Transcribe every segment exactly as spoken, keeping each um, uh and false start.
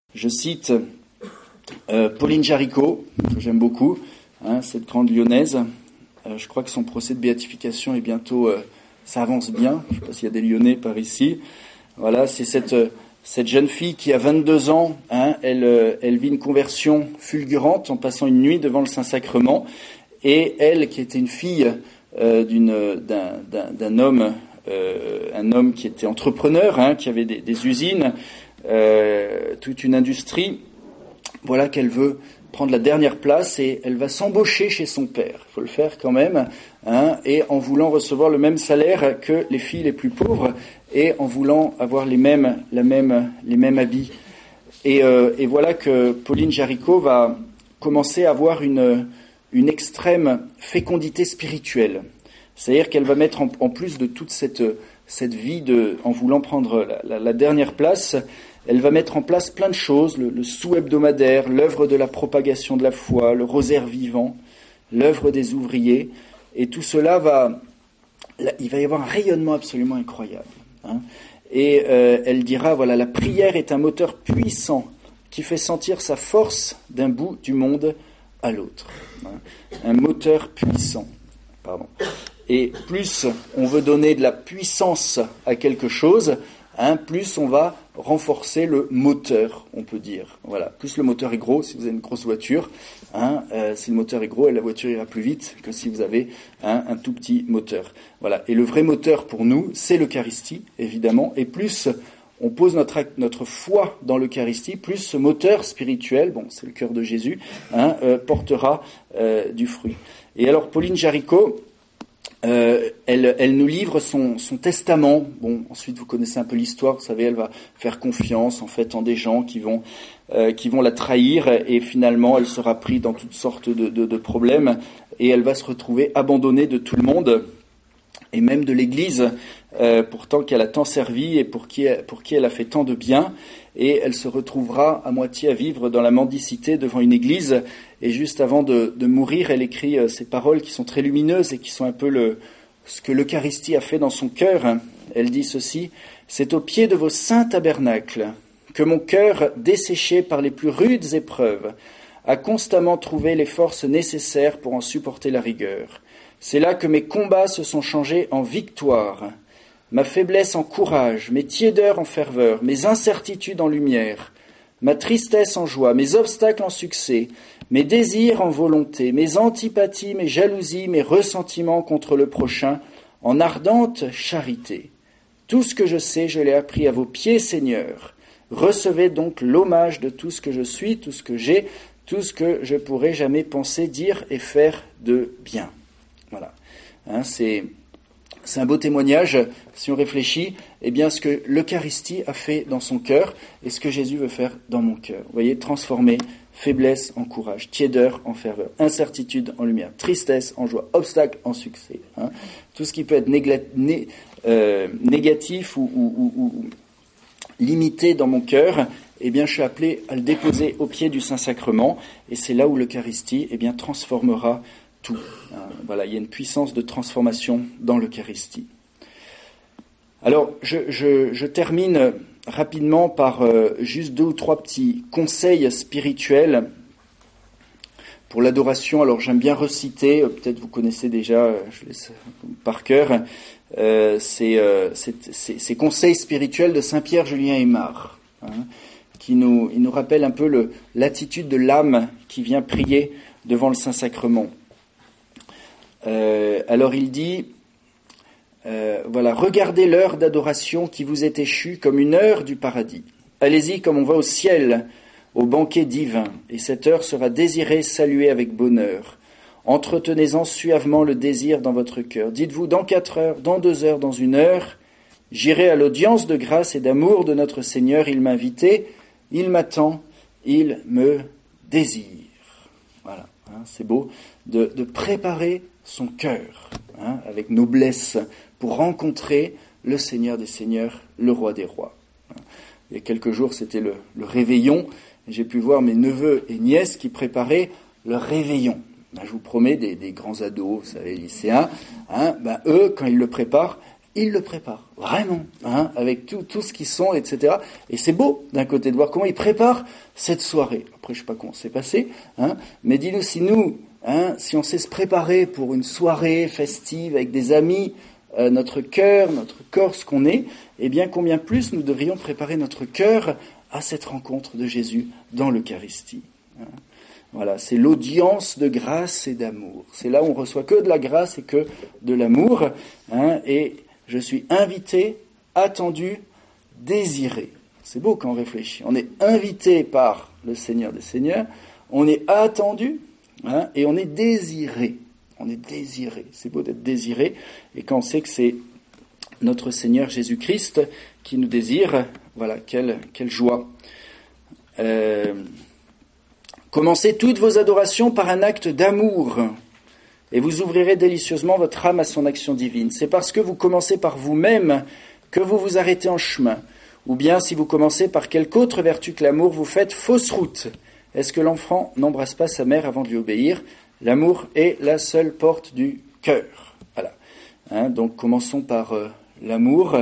Je cite euh, Pauline Jaricot, que j'aime beaucoup, hein, cette grande lyonnaise. Euh, je crois que son procès de béatification est bientôt, euh, ça avance bien. Je ne sais pas s'il y a des Lyonnais par ici. Voilà, c'est cette euh, cette jeune fille qui a vingt-deux ans. Hein, elle euh, elle vit une conversion fulgurante en passant une nuit devant le Saint-Sacrement. Et elle, qui était une fille euh, d'une d'un, d'un d'un homme, euh, un homme qui était entrepreneur, hein, qui avait des, des usines. Euh, toute une industrie, voilà qu'elle veut prendre la dernière place et elle va s'embaucher chez son père. Il faut le faire quand même, hein, et en voulant recevoir le même salaire que les filles les plus pauvres et en voulant avoir les mêmes, la même, les mêmes habits. Et, euh, et voilà que Pauline Jaricot va commencer à avoir une, une extrême fécondité spirituelle. C'est-à-dire qu'elle va mettre en, en plus de toute cette, cette vie de, en voulant prendre la, la, la dernière place, elle va mettre en place plein de choses, le, le sou hebdomadaire, l'œuvre de la propagation de la foi, le rosaire vivant, l'œuvre des ouvriers, et tout cela va, là, il va y avoir un rayonnement absolument incroyable. Hein. Et euh, elle dira, voilà, la prière est un moteur puissant qui fait sentir sa force d'un bout du monde à l'autre. Hein. Un moteur puissant. Pardon. Et plus on veut donner de la puissance à quelque chose, hein, plus on va renforcer le moteur, on peut dire. Voilà. Plus le moteur est gros, si vous avez une grosse voiture, hein, euh, si le moteur est gros, la voiture ira plus vite que si vous avez hein, un tout petit moteur. Voilà. Et le vrai moteur pour nous, c'est l'Eucharistie, évidemment. Et plus on pose notre, notre foi dans l'Eucharistie, plus ce moteur spirituel, bon, c'est le cœur de Jésus, hein, euh, portera euh, du fruit. Et alors, Pauline Jaricot, Euh, elle, elle nous livre son, son testament. Bon, ensuite vous connaissez un peu l'histoire. Vous savez, elle va faire confiance en fait en des gens qui vont euh, qui vont la trahir et finalement elle sera prise dans toutes sortes de, de, de problèmes et elle va se retrouver abandonnée de tout le monde et même de l'Église, euh, pourtant qu'elle a tant servi et pour qui pour qui elle a fait tant de bien. Et elle se retrouvera à moitié à vivre dans la mendicité devant une église. Et juste avant de, de mourir, elle écrit euh, ces paroles qui sont très lumineuses et qui sont un peu le, ce que l'Eucharistie a fait dans son cœur. Elle dit ceci: « C'est au pied de vos saints tabernacles que mon cœur, desséché par les plus rudes épreuves, a constamment trouvé les forces nécessaires pour en supporter la rigueur. C'est là que mes combats se sont changés en victoire. Ma faiblesse en courage, mes tiédeurs en ferveur, mes incertitudes en lumière, ma tristesse en joie, mes obstacles en succès, mes désirs en volonté, mes antipathies, mes jalousies, mes ressentiments contre le prochain, en ardente charité. Tout ce que je sais, je l'ai appris à vos pieds, Seigneur. Recevez donc l'hommage de tout ce que je suis, tout ce que j'ai, tout ce que je pourrais jamais penser, dire et faire de bien. » Voilà. Hein, c'est... C'est un beau témoignage, si on réfléchit, eh bien, ce que l'Eucharistie a fait dans son cœur et ce que Jésus veut faire dans mon cœur. Vous voyez, transformer faiblesse en courage, tiédeur en ferveur, incertitude en lumière, tristesse en joie, obstacle en succès. Hein. Tout ce qui peut être négla- né, euh, négatif ou, ou, ou, ou limité dans mon cœur, eh bien, je suis appelé à le déposer au pied du Saint-Sacrement et c'est là où l'Eucharistie, eh bien, transformera tout. Voilà, il y a une puissance de transformation dans l'Eucharistie. Alors, je, je, je termine rapidement par euh, juste deux ou trois petits conseils spirituels pour l'adoration. Alors, j'aime bien reciter, euh, peut-être vous connaissez déjà, euh, je laisse par cœur, euh, ces, euh, ces conseils spirituels de Saint Pierre Julien Aymar, hein, qui nous, il nous rappelle un peu le, l'attitude de l'âme qui vient prier devant le Saint-Sacrement. Euh, alors il dit, euh, voilà, regardez l'heure d'adoration qui vous est échue comme une heure du paradis. Allez-y comme on va au ciel, au banquet divin, et cette heure sera désirée, saluée avec bonheur. Entretenez-en suavement le désir dans votre cœur. Dites-vous, dans quatre heures, dans deux heures, dans une heure, j'irai à l'audience de grâce et d'amour de notre Seigneur. Il m'a invité, il m'attend, il me désire. Voilà, hein, c'est beau de, de préparer son cœur, hein, avec noblesse, pour rencontrer le Seigneur des Seigneurs, le Roi des Rois. Il y a quelques jours, c'était le, le réveillon, et j'ai pu voir mes neveux et nièces qui préparaient le réveillon. Ben, je vous promets, des, des grands ados, vous savez, lycéens, hein, ben, eux, quand ils le préparent, il le prépare, vraiment, hein, avec tout, tout ce qu'ils sont, et cetera. Et c'est beau, d'un côté, de voir comment il prépare cette soirée. Après, je sais pas comment c'est passé, hein, mais dis-nous si nous, hein, si on sait se préparer pour une soirée festive avec des amis, euh, notre cœur, notre corps, ce qu'on est, eh bien, combien plus nous devrions préparer notre cœur à cette rencontre de Jésus dans l'Eucharistie. Hein. Voilà, c'est l'audience de grâce et d'amour. C'est là où on reçoit que de la grâce et que de l'amour, hein, et je suis invité, attendu, désiré. C'est beau quand on réfléchit. On est invité par le Seigneur des Seigneurs, on est attendu, hein, et on est désiré. On est désiré. C'est beau d'être désiré. Et quand on sait que c'est notre Seigneur Jésus-Christ qui nous désire, voilà, quelle, quelle joie. Euh, commencez toutes vos adorations par un acte d'amour. Et vous ouvrirez délicieusement votre âme à son action divine. C'est parce que vous commencez par vous-même que vous vous arrêtez en chemin. Ou bien si vous commencez par quelque autre vertu que l'amour, vous faites fausse route. Est-ce que l'enfant n'embrasse pas sa mère avant de lui obéir ? L'amour est la seule porte du cœur. Voilà. Hein, donc commençons par euh, l'amour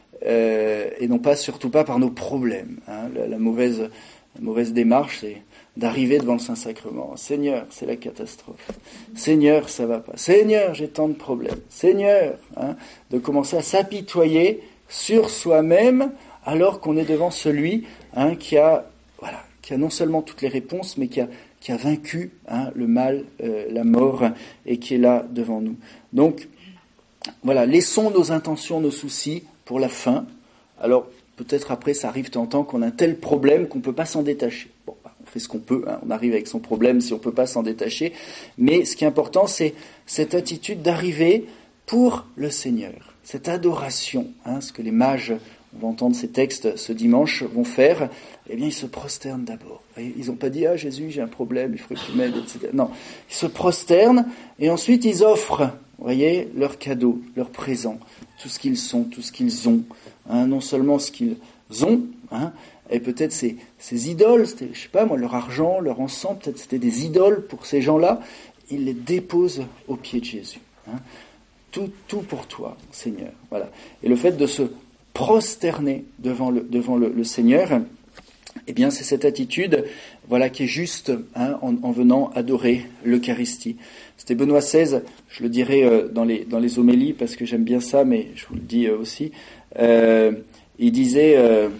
euh, et non pas, surtout pas par nos problèmes. Hein. La, la, mauvaise, la mauvaise démarche, c'est d'arriver devant le Saint-Sacrement. Seigneur, c'est la catastrophe. Seigneur, ça va pas. Seigneur, j'ai tant de problèmes. Seigneur, hein, de commencer à s'apitoyer sur soi-même alors qu'on est devant celui, hein, qui a, voilà, qui a non seulement toutes les réponses, mais qui a, qui a vaincu, hein, le mal, euh, la mort, et qui est là devant nous. Donc, voilà, laissons nos intentions, nos soucis pour la fin. Alors, peut-être après, ça arrive de temps en temps qu'on a un tel problème qu'on ne peut pas s'en détacher. Bon, on fait ce qu'on peut, hein, on arrive avec son problème si on ne peut pas s'en détacher. Mais ce qui est important, c'est cette attitude d'arriver pour le Seigneur, cette adoration, hein, ce que les mages, on va entendre ces textes ce dimanche, vont faire. Eh bien, ils se prosternent d'abord. Ils n'ont pas dit « Ah, Jésus, j'ai un problème, il faut que tu m'aides, et cetera » Non, ils se prosternent et ensuite ils offrent, vous voyez, leurs cadeaux, leurs présents, tout ce qu'ils sont, tout ce qu'ils ont. Hein, non seulement ce qu'ils ont, hein, et peut-être ces, ces idoles, c'était, je sais pas moi, leur argent, leur encens, peut-être c'était des idoles pour ces gens-là, ils les déposent aux pieds de Jésus. Hein. Tout, tout pour toi, Seigneur. Voilà. Et le fait de se prosterner devant le, devant le, le Seigneur, eh bien, c'est cette attitude, voilà, qui est juste, hein, en, en venant adorer l'Eucharistie. C'était Benoît seize, je le dirai euh, dans les dans les homélies parce que j'aime bien ça, mais je vous le dis euh, aussi. Euh, il disait euh,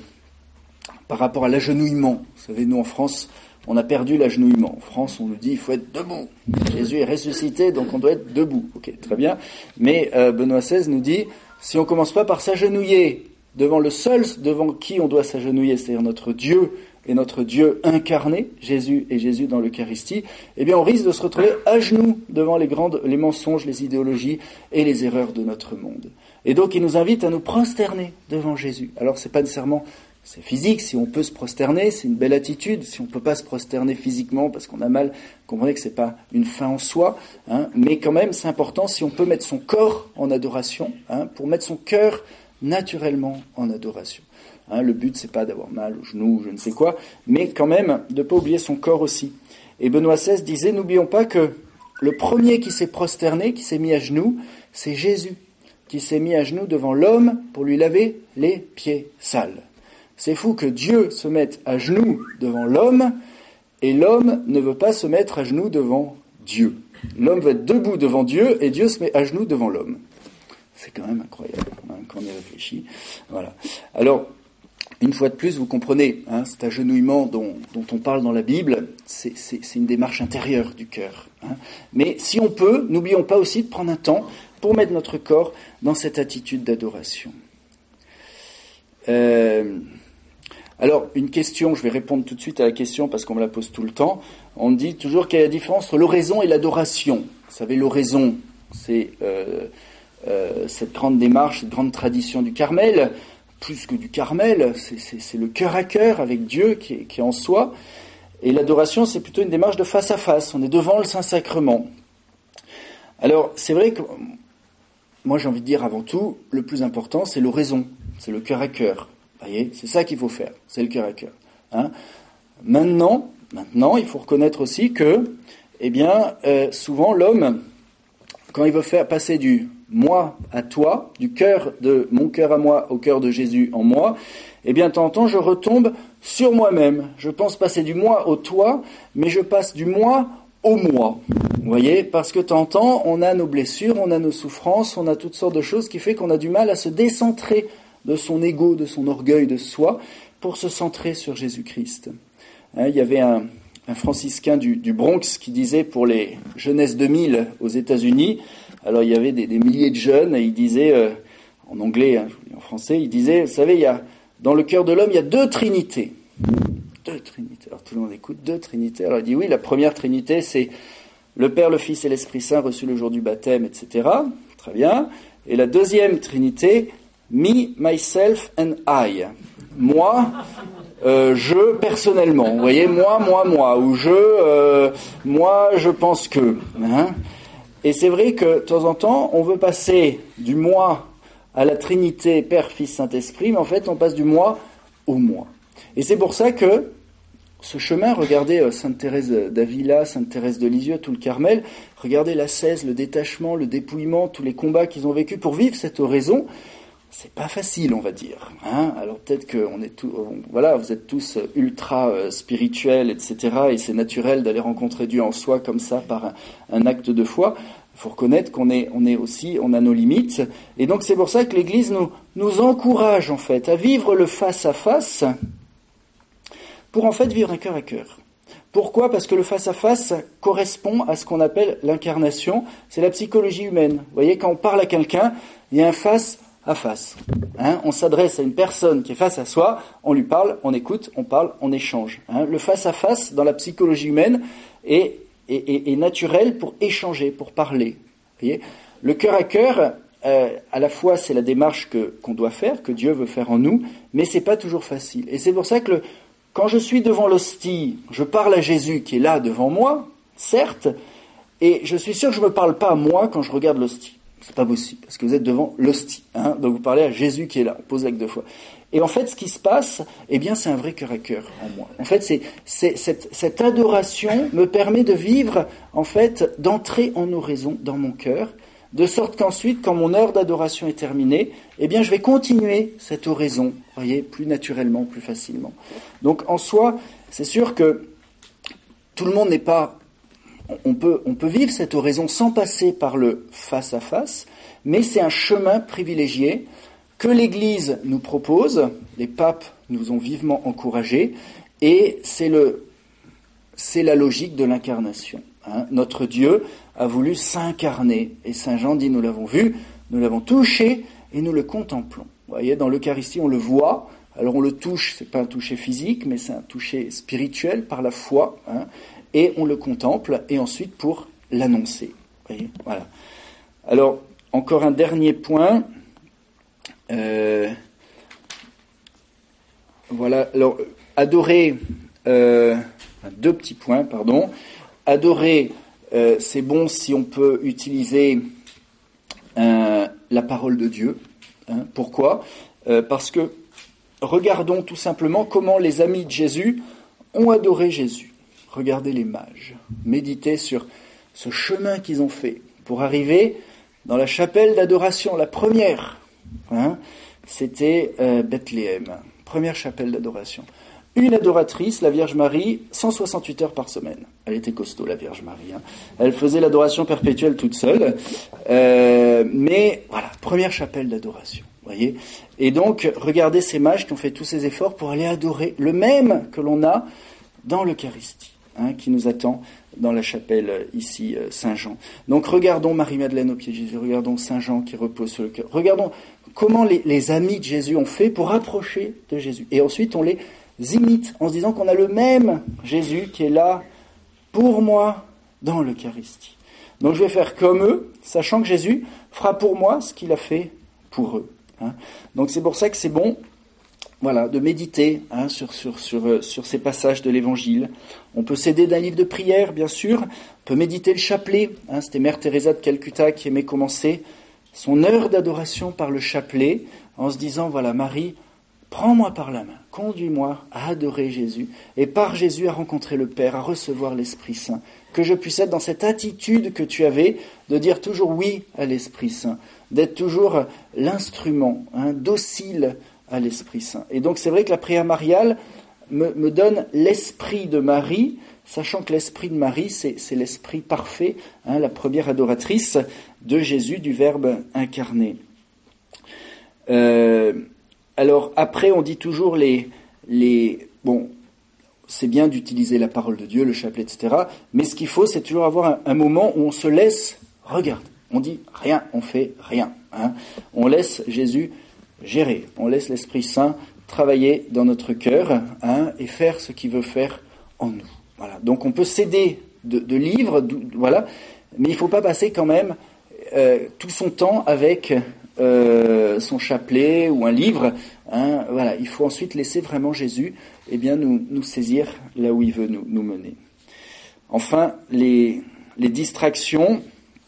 par rapport à l'agenouillement. Vous savez, nous en France, on a perdu l'agenouillement. En France, on nous dit il faut être debout. Jésus est ressuscité, donc on doit être debout. Ok, très bien. Mais euh, Benoît seize nous dit si on commence pas par s'agenouiller devant le seul devant qui on doit s'agenouiller, c'est-à-dire notre Dieu et notre Dieu incarné, Jésus et Jésus dans l'Eucharistie, eh bien on risque de se retrouver à genoux devant les grandes, les mensonges, les idéologies et les erreurs de notre monde. Et donc il nous invite à nous prosterner devant Jésus. Alors c'est pas nécessairement, c'est physique, si on peut se prosterner, c'est une belle attitude. Si on peut pas se prosterner physiquement parce qu'on a mal, comprenez que c'est pas une fin en soi, hein, mais quand même c'est important si on peut mettre son corps en adoration, hein, pour mettre son cœur naturellement en adoration. Hein, le but, c'est pas d'avoir mal aux genoux, je ne sais quoi, mais quand même de ne pas oublier son corps aussi. Et Benoît seize disait, n'oublions pas que le premier qui s'est prosterné, qui s'est mis à genoux, c'est Jésus, qui s'est mis à genoux devant l'homme pour lui laver les pieds sales. C'est fou que Dieu se mette à genoux devant l'homme, et l'homme ne veut pas se mettre à genoux devant Dieu. L'homme veut être debout devant Dieu, et Dieu se met à genoux devant l'homme. C'est quand même incroyable, hein, quand on y réfléchit. Voilà. Alors, une fois de plus, vous comprenez, hein, cet agenouillement dont, dont on parle dans la Bible, c'est, c'est, c'est une démarche intérieure du cœur. Hein. Mais si on peut, n'oublions pas aussi de prendre un temps pour mettre notre corps dans cette attitude d'adoration. Euh, alors, une question, je vais répondre tout de suite à la question parce qu'on me la pose tout le temps. On dit toujours quelle est la différence entre l'oraison et l'adoration. Vous savez, l'oraison, c'est euh, euh, cette grande démarche, cette grande tradition du Carmel. Plus que du Carmel, c'est, c'est, c'est le cœur à cœur avec Dieu qui est, qui est en soi. Et l'adoration, c'est plutôt une démarche de face à face. On est devant le Saint-Sacrement. Alors, c'est vrai que, moi j'ai envie de dire avant tout, le plus important, c'est l'oraison. C'est le cœur à cœur. Vous voyez, c'est ça qu'il faut faire. C'est le cœur à cœur. Hein. Maintenant, maintenant, il faut reconnaître aussi que, eh bien, euh, souvent l'homme, quand il veut faire passer du moi à toi, du cœur de mon cœur à moi au cœur de Jésus en moi, eh bien, de temps en temps, je retombe sur moi-même. Je pense passer du moi au toi, mais je passe du moi au moi. Vous voyez, parce que de temps en temps, on a nos blessures, on a nos souffrances, on a toutes sortes de choses qui fait qu'on a du mal à se décentrer de son ego, de son orgueil, de soi, pour se centrer sur Jésus-Christ. Hein, il y avait un, un franciscain du, du Bronx qui disait pour les Jeunesses deux mille aux États-Unis, alors il y avait des, des milliers de jeunes, et il disait, euh, en anglais, hein, je vous dis en français, il disait, vous savez, il y a, dans le cœur de l'homme, il y a deux trinités. Deux trinités. Alors tout le monde écoute, deux trinités. Alors il dit oui, la première trinité, c'est le Père, le Fils et l'Esprit Saint reçus le jour du baptême, et cetera. Très bien. Et la deuxième trinité, me, myself and I. Moi, euh, je personnellement. Vous voyez, moi, moi, moi. Ou je, euh, moi, je pense que. Hein. Et c'est vrai que de temps en temps, on veut passer du moi à la Trinité, Père, Fils, Saint-Esprit, mais en fait, on passe du moi au moi. Et c'est pour ça que ce chemin, regardez Sainte Thérèse d'Avila, Sainte Thérèse de Lisieux, tout le Carmel, regardez l'ascèse, le détachement, le dépouillement, tous les combats qu'ils ont vécus pour vivre cette oraison, c'est pas facile, on va dire. Hein. Alors peut-être que on est tout, on, voilà, vous êtes tous ultra euh, spirituels, et cetera. Et c'est naturel d'aller rencontrer Dieu en soi comme ça par un, un acte de foi. Il faut reconnaître qu'on est, on est aussi, on a nos limites. Et donc c'est pour ça que l'Église nous, nous encourage en fait à vivre le face à face, pour en fait vivre un cœur à cœur. Pourquoi ? Parce que le face à face correspond à ce qu'on appelle l'incarnation. C'est la psychologie humaine. Vous voyez, quand on parle à quelqu'un, il y a un face à face. Hein, on s'adresse à une personne qui est face à soi, on lui parle, on écoute, on parle, on échange. Hein, le face à face, dans la psychologie humaine, est, est, est, est naturel pour échanger, pour parler. Vous voyez, le cœur à cœur, euh, à la fois c'est la démarche que, qu'on doit faire, que Dieu veut faire en nous, mais c'est pas toujours facile. Et c'est pour ça que le, quand je suis devant l'hostie, je parle à Jésus qui est là devant moi, certes, et je suis sûr que je ne me parle pas à moi quand je regarde l'hostie. C'est pas possible, parce que vous êtes devant l'hostie. Hein, donc vous parlez à Jésus qui est là, on pose l'acte deux fois. Et en fait, ce qui se passe, eh bien, c'est un vrai cœur à cœur en moi. En fait, c'est, c'est cette, cette adoration me permet de vivre, en fait, d'entrer en oraison dans mon cœur, de sorte qu'ensuite, quand mon heure d'adoration est terminée, eh bien, je vais continuer cette oraison, vous voyez, plus naturellement, plus facilement. Donc, en soi, c'est sûr que tout le monde n'est pas... On peut, on peut vivre cette oraison sans passer par le face-à-face, mais c'est un chemin privilégié que l'Église nous propose, les papes nous ont vivement encouragés, et c'est, le, c'est la logique de l'incarnation. Hein. Notre Dieu a voulu s'incarner, et Saint Jean dit, nous l'avons vu, nous l'avons touché, et nous le contemplons. Vous voyez, dans l'Eucharistie, on le voit, alors on le touche, c'est pas un toucher physique, mais c'est un toucher spirituel par la foi, hein. Et on le contemple, et ensuite pour l'annoncer. Vous voyez, voilà. Alors, encore un dernier point. Euh, voilà, alors, adorer, euh, deux petits points, pardon. Adorer, euh, c'est bon si on peut utiliser euh, la parole de Dieu. Hein. Pourquoi ? euh, Parce que, regardons tout simplement comment les amis de Jésus ont adoré Jésus. Regardez les mages, méditez sur ce chemin qu'ils ont fait pour arriver dans la chapelle d'adoration, la première. Hein, c'était euh, Bethléem, première chapelle d'adoration. Une adoratrice, la Vierge Marie, cent soixante-huit heures par semaine. Elle était costaud, la Vierge Marie. Hein. Elle faisait l'adoration perpétuelle toute seule. Euh, mais voilà, première chapelle d'adoration. Voyez. Et donc, regardez ces mages qui ont fait tous ces efforts pour aller adorer le même que l'on a dans l'Eucharistie. Hein, qui nous attend dans la chapelle ici, euh, Saint-Jean. Donc regardons Marie-Madeleine au pied de Jésus, regardons Saint-Jean qui repose sur le cœur, regardons comment les, les amis de Jésus ont fait pour approcher de Jésus. Et ensuite on les imite en se disant qu'on a le même Jésus qui est là pour moi dans l'Eucharistie. Donc je vais faire comme eux, sachant que Jésus fera pour moi ce qu'il a fait pour eux. Hein. Donc c'est pour ça que c'est bon, voilà, de méditer hein, sur, sur, sur, sur ces passages de l'Évangile. On peut s'aider d'un livre de prière, bien sûr. On peut méditer le chapelet. Hein, c'était Mère Teresa de Calcutta qui aimait commencer son heure d'adoration par le chapelet, en se disant, voilà, Marie, prends-moi par la main, conduis-moi à adorer Jésus, et par Jésus à rencontrer le Père, à recevoir l'Esprit Saint, que je puisse être dans cette attitude que tu avais, de dire toujours oui à l'Esprit Saint, d'être toujours l'instrument, hein, docile à l'Esprit Saint. Et donc c'est vrai que la prière mariale me, me donne l'esprit de Marie, sachant que l'esprit de Marie, c'est, c'est l'esprit parfait, hein, la première adoratrice de Jésus, du Verbe incarné. Euh, alors après, on dit toujours les, les... Bon, c'est bien d'utiliser la parole de Dieu, le chapelet, et cetera. Mais ce qu'il faut, c'est toujours avoir un, un moment où on se laisse regarder. On dit rien, on fait rien. Hein. On laisse Jésus gérer, on laisse l'Esprit Saint travailler dans notre cœur, hein, et faire ce qu'il veut faire en nous. Voilà. Donc on peut s'aider de, de livres, de, voilà, mais il ne faut pas passer quand même euh, tout son temps avec euh, son chapelet ou un livre. Hein, voilà. Il faut ensuite laisser vraiment Jésus eh bien, nous, nous saisir là où il veut nous, nous mener. Enfin, les, les distractions.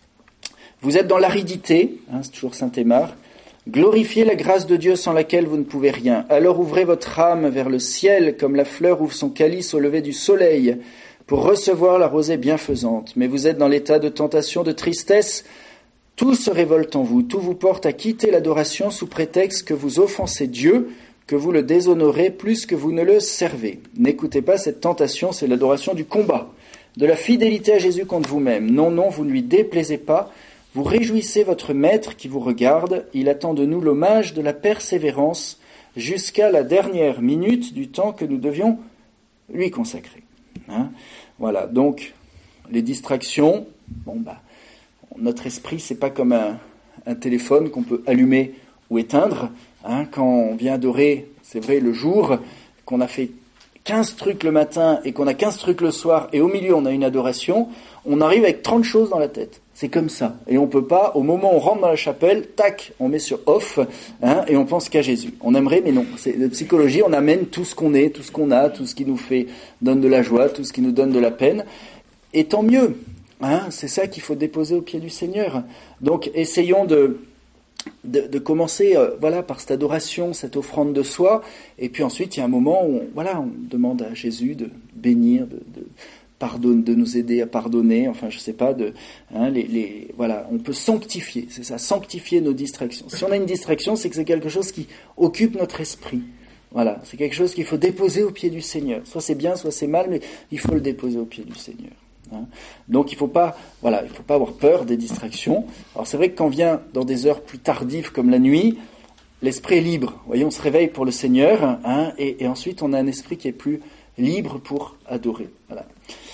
Vous êtes dans l'aridité, hein, c'est toujours Saint-Aymar. Glorifiez la grâce de Dieu sans laquelle vous ne pouvez rien. Alors ouvrez votre âme vers le ciel comme la fleur ouvre son calice au lever du soleil pour recevoir la rosée bienfaisante. Mais vous êtes dans l'état de tentation, de tristesse. Tout se révolte en vous, tout vous porte à quitter l'adoration sous prétexte que vous offensez Dieu, que vous le déshonorez plus que vous ne le servez. N'écoutez pas cette tentation, c'est l'adoration du combat, de la fidélité à Jésus contre vous-même. Non, non, vous ne lui déplaisez pas. Vous réjouissez votre maître qui vous regarde, il attend de nous l'hommage de la persévérance jusqu'à la dernière minute du temps que nous devions lui consacrer. Hein, voilà, donc les distractions, bon bah, notre esprit c'est pas comme un, un téléphone qu'on peut allumer ou éteindre. Hein, quand on vient adorer, c'est vrai, le jour, qu'on a fait quinze trucs le matin et qu'on a quinze trucs le soir et au milieu on a une adoration, on arrive avec trente choses dans la tête. C'est comme ça. Et on peut pas, au moment où on rentre dans la chapelle, tac, on met sur off, hein, et on pense qu'à Jésus. On aimerait, mais non. C'est de psychologie, on amène tout ce qu'on est, tout ce qu'on a, tout ce qui nous fait, donne de la joie, tout ce qui nous donne de la peine. Et tant mieux. Hein, c'est ça qu'il faut déposer au pied du Seigneur. Donc, essayons de, de, de commencer, euh, voilà, par cette adoration, cette offrande de soi. Et puis ensuite, il y a un moment où, on, voilà, on demande à Jésus de bénir, de, de pardonne, de nous aider à pardonner, enfin je sais pas, de, hein, les, les, voilà, on peut sanctifier, c'est ça, sanctifier nos distractions. Si on a une distraction, c'est que c'est quelque chose qui occupe notre esprit. Voilà, c'est quelque chose qu'il faut déposer au pied du Seigneur. Soit c'est bien, soit c'est mal, mais il faut le déposer au pied du Seigneur. Hein. Donc il faut pas, voilà, il faut pas avoir peur des distractions. Alors c'est vrai que quand on vient dans des heures plus tardives comme la nuit, l'esprit est libre. Vous voyez, on se réveille pour le Seigneur, hein, et, et ensuite on a un esprit qui est plus libre pour adorer. Voilà.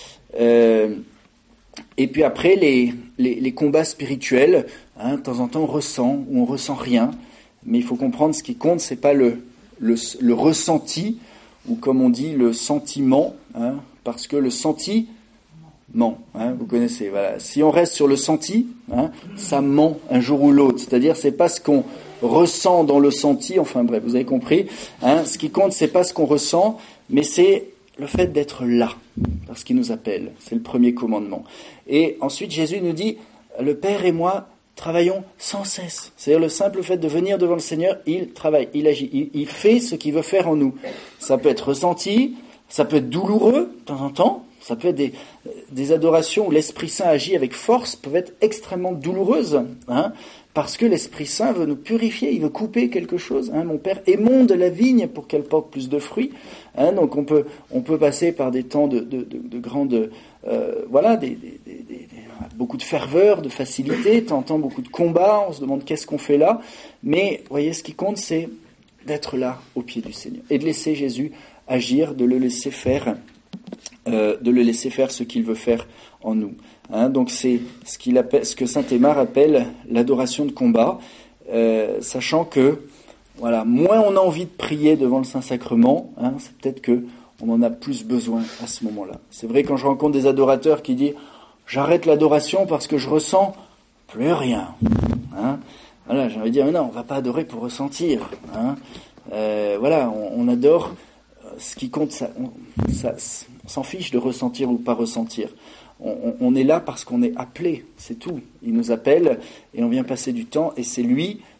Euh, et puis après les, les, les combats spirituels, hein, de temps en temps on ressent ou on ressent rien, mais il faut comprendre ce qui compte, c'est pas le, le, le ressenti ou comme on dit le sentiment, hein, parce que le senti ment, hein, vous connaissez. Voilà. Si on reste sur le senti, hein, ça ment un jour ou l'autre, c'est-à-dire c'est pas ce qu'on ressent dans le senti, enfin bref, vous avez compris. Hein, ce qui compte c'est pas ce qu'on ressent, mais c'est le fait d'être là, parce qu'il nous appelle, c'est le premier commandement. Et ensuite, Jésus nous dit, le Père et moi travaillons sans cesse. C'est-à-dire le simple fait de venir devant le Seigneur, il travaille, il agit, il, il fait ce qu'il veut faire en nous. Ça peut être ressenti, ça peut être douloureux de temps en temps, ça peut être des, des adorations où l'Esprit Saint agit avec force, peuvent être extrêmement douloureuses, hein, parce que l'Esprit Saint veut nous purifier, il veut couper quelque chose. Hein. Mon Père émonde la vigne pour qu'elle porte plus de fruits. Hein. Donc on peut, on peut passer par des temps de, de, de, de grande, euh, voilà, des, des, des, des, beaucoup de ferveur, de facilité, de temps en temps beaucoup de combats, on se demande qu'est-ce qu'on fait là. Mais vous voyez, ce qui compte, c'est d'être là au pied du Seigneur et de laisser Jésus agir, de le laisser faire, euh, de le laisser faire ce qu'il veut faire en nous. Hein, donc c'est ce, qu'il appelle, ce que Saint-Aymar appelle l'adoration de combat, euh, sachant que voilà, moins on a envie de prier devant le Saint-Sacrement, hein, c'est peut-être que on en a plus besoin à ce moment-là. C'est vrai quand je rencontre des adorateurs qui disent j'arrête l'adoration parce que je ressens plus rien. Hein, voilà, j'ai envie de dire mais non, on va pas adorer pour ressentir. Hein, euh, voilà, on, on adore. Ce qui compte, ça, on, ça, on s'en fiche de ressentir ou pas ressentir. On, on, on est là parce qu'on est appelé, c'est tout. Il nous appelle et on vient passer du temps et c'est lui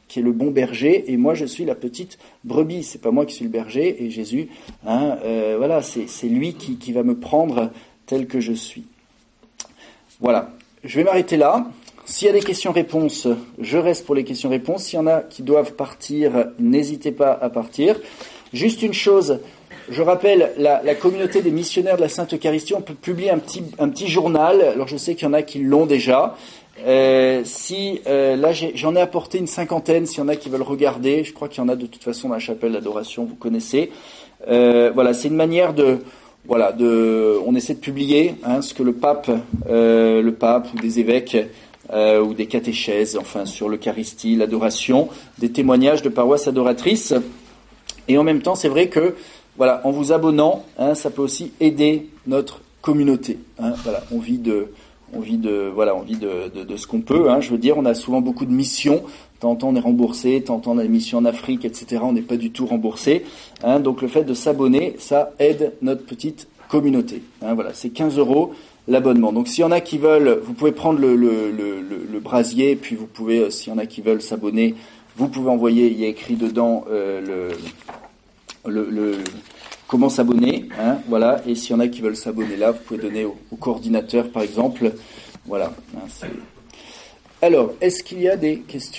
qui est le bon berger, et moi je suis la petite brebis. C'est pas moi qui suis le berger, et Jésus, hein, euh, voilà, c'est, c'est lui qui, qui va me prendre tel que je suis. Voilà, je vais m'arrêter là. S'il y a des questions-réponses, je reste pour les questions-réponses. S'il y en a qui doivent partir, n'hésitez pas à partir. Juste une chose, je rappelle, la, la communauté des missionnaires de la Sainte Eucharistie, on peut publier un petit, un petit journal. Alors je sais qu'il y en a qui l'ont déjà. Euh, si euh, là j'ai, j'en ai apporté une cinquantaine, s'il y en a qui veulent regarder, je crois qu'il y en a de toute façon dans la chapelle d'adoration, vous connaissez. Euh, voilà, c'est une manière de... Voilà, de, on essaie de publier hein, ce que le pape, euh, le pape ou des évêques euh, ou des catéchèses, enfin sur l'Eucharistie, l'adoration, des témoignages de paroisses adoratrices. Et en même temps, c'est vrai que, voilà, en vous abonnant, hein, ça peut aussi aider notre communauté. Hein, voilà, on vit de, on vit de, voilà, on vit de, de, de ce qu'on peut. Hein, je veux dire, on a souvent beaucoup de missions. De temps en temps, on est remboursé. De temps en temps, on a des missions en Afrique, et cetera. On n'est pas du tout remboursé. Hein, donc, le fait de s'abonner, ça aide notre petite communauté. Hein, voilà, c'est quinze euros l'abonnement. Donc, s'il y en a qui veulent, vous pouvez prendre le, le, le, le, le brasier, puis vous pouvez, s'il y en a qui veulent s'abonner, vous pouvez envoyer. Il y a écrit dedans euh, le, le, le comment s'abonner. Hein, voilà. Et s'il y en a qui veulent s'abonner là, vous pouvez donner au, au coordinateur, par exemple. Voilà. Hein, c'est... Alors, est-ce qu'il y a des questions ?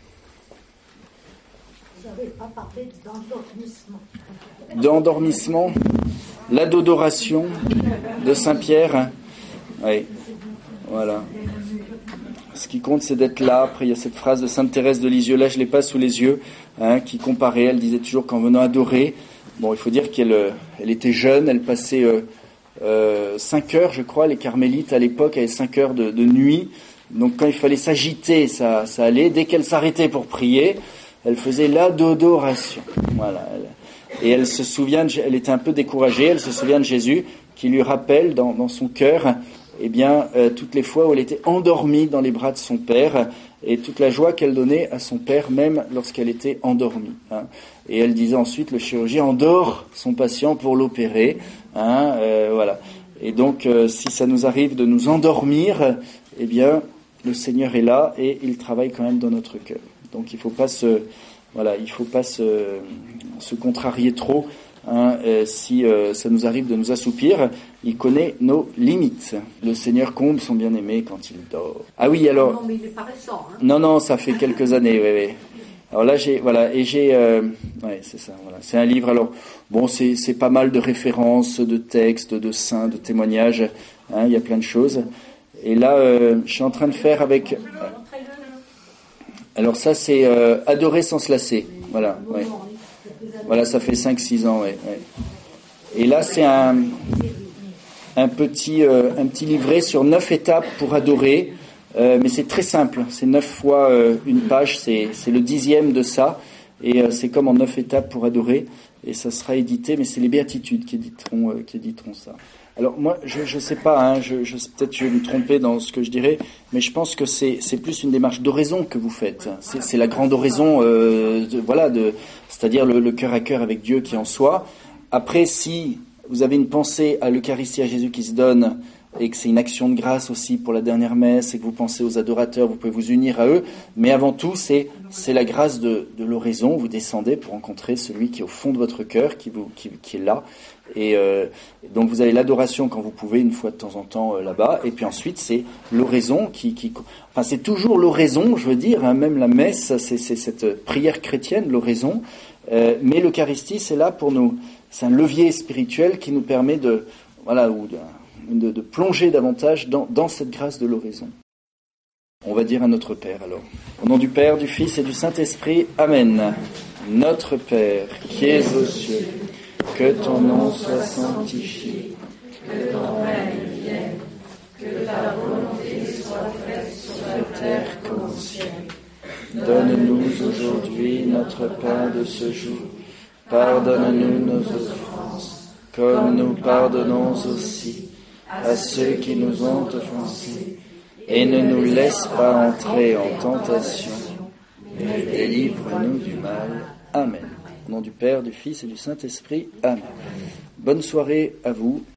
Vous n'avez pas parlé d'endormissement. D'endormissement, l'adoration de Saint-Pierre. Oui, voilà. Ce qui compte, c'est d'être là. Après, il y a cette phrase de Sainte Thérèse de Lisieux, là je ne l'ai pas sous les yeux, hein, qui comparait, elle disait toujours qu'en venant adorer, bon, il faut dire qu'elle elle était jeune, elle passait euh, euh, cinq heures, je crois, les carmélites à l'époque avaient cinq heures de, de nuit. Donc quand il fallait s'agiter, ça, ça allait. Dès qu'elle s'arrêtait pour prier, elle faisait l'adoration. Voilà. Et elle se souvient, de, elle était un peu découragée, elle se souvient de Jésus qui lui rappelle dans, dans son cœur, eh bien, euh, toutes les fois où elle était endormie dans les bras de son père et toute la joie qu'elle donnait à son père même lorsqu'elle était endormie. Hein. Et elle disait ensuite, le chirurgien endort son patient pour l'opérer. Hein, euh, voilà. Et donc, euh, si ça nous arrive de nous endormir, eh bien, le Seigneur est là et il travaille quand même dans notre cœur. Donc il ne faut pas se, voilà, il faut pas se, se contrarier trop. Hein, euh, si euh, ça nous arrive de nous assoupir, il connaît nos limites. Le Seigneur comble son bien-aimé quand il dort. Ah oui, alors. Non, mais il n'est pas récent. Hein. Non, non, ça fait quelques années, oui, oui. Alors là, j'ai, voilà, et j'ai, euh, ouais, c'est ça, voilà. C'est un livre. Alors, bon, c'est, c'est pas mal de références, de textes, de saints, de témoignages. Hein, il y a plein de choses. Et là, euh, je suis en train de faire avec. Euh, alors ça, c'est euh, adorer sans se lasser. Voilà, ouais. Voilà, ça fait cinq six ans, ouais, ouais. Et là, c'est un un petit euh, un petit livret sur neuf étapes pour adorer. Euh, mais c'est très simple. C'est neuf fois euh, une page. C'est c'est le dixième de ça. Et euh, c'est comme en neuf étapes pour adorer. Et ça sera édité, mais c'est les béatitudes qui éditeront euh, qui éditeront ça. Alors moi, je je sais pas, hein, je, je peut-être je vais me tromper dans ce que je dirais, mais je pense que c'est c'est plus une démarche d'oraison que vous faites. C'est, c'est la grande oraison, euh, de, voilà, de, c'est-à-dire le, le cœur à cœur avec Dieu qui est en soi. Après, si vous avez une pensée à l'Eucharistie, à Jésus qui se donne, et que c'est une action de grâce aussi pour la dernière messe, et que vous pensez aux adorateurs, vous pouvez vous unir à eux. Mais avant tout, c'est c'est la grâce de, de l'oraison. Vous descendez pour rencontrer celui qui est au fond de votre cœur, qui vous qui, qui est là. Et euh, donc vous avez l'adoration quand vous pouvez, une fois de temps en temps euh, là-bas. Et puis ensuite, c'est l'oraison qui, qui... Enfin, c'est toujours l'oraison, je veux dire, hein, même la messe, c'est, c'est cette prière chrétienne, l'oraison. Euh, mais l'Eucharistie, c'est là pour nous... C'est un levier spirituel qui nous permet de... Voilà, ou de, de, de plonger davantage dans, dans cette grâce de l'oraison. On va dire à notre Père, alors. Au nom du Père, du Fils et du Saint-Esprit, Amen. Notre Père, qui es aux cieux, que ton nom soit sanctifié, que ton règne vienne, que ta volonté soit faite sur la terre comme au ciel. Donne-nous aujourd'hui notre pain de ce jour. Pardonne-nous nos offenses, comme nous pardonnons aussi à ceux qui nous ont offensés. Et ne nous laisse pas entrer en tentation, mais délivre-nous du mal. Amen. Au nom du Père, du Fils et du Saint-Esprit. Amen. Bonne soirée à vous.